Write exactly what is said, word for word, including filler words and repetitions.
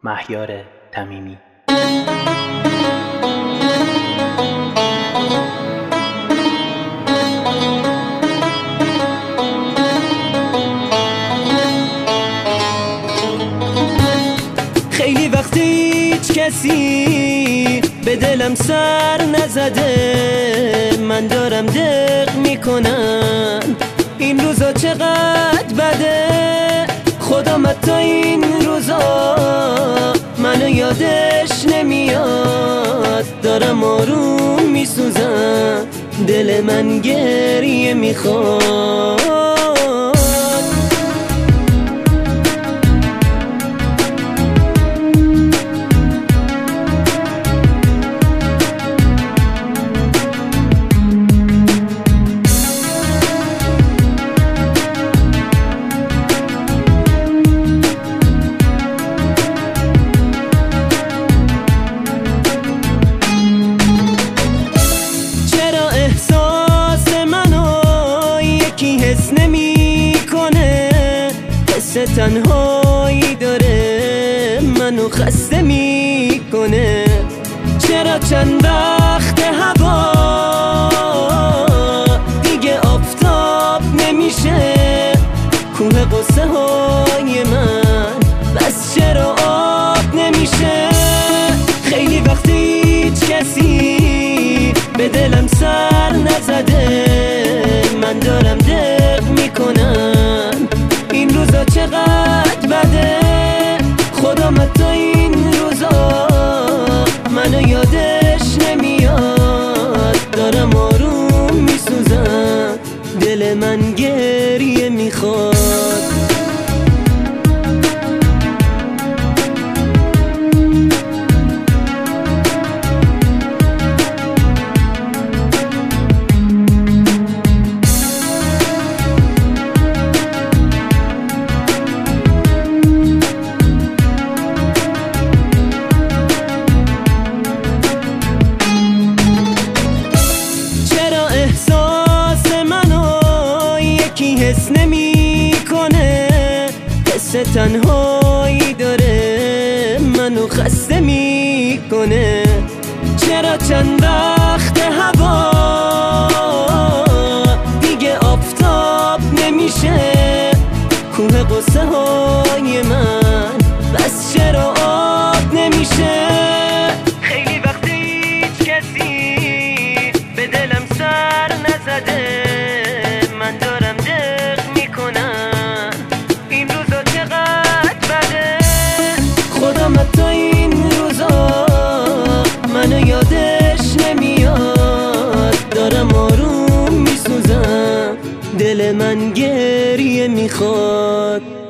مهیار تمیمی. خیلی وقتی هیچ کسی به دلم سر نزده، من دارم دق میکنم این روزا چقدر بده. خودم حتی این روزا منو یادش نمیاد، دارم آروم میسوزم، دل من گریه میخواد. حس نمی کنه، حس تنهایی داره منو خسته میکنه. چرا چند وقت هوا دیگه آفتاب نمیشه، کوه قصه های من بس چرا آب نمیشه. خیلی وقتی هیچ کسی به دلم سر نزده، من دارم دق میکنم این روزا چقدر بده. خودم حتی این روزا منو یادش نمیاد، دارم آروم میسوزم، دل من گریه میخواد. حس نمی کنه، حس تنهایی داره منو خسته میکنه. چرا چند وقت هوا دیگه آفتاب نمیشه، کوه قصه های من بس چرا آب نمیشه. خیلی وقتی هیچ کسی به دلم سر نزده، من دارم خودم حتی این روزا منو یادش نمیاد، دارم آروم میسوزم، دل من گریه میخواد.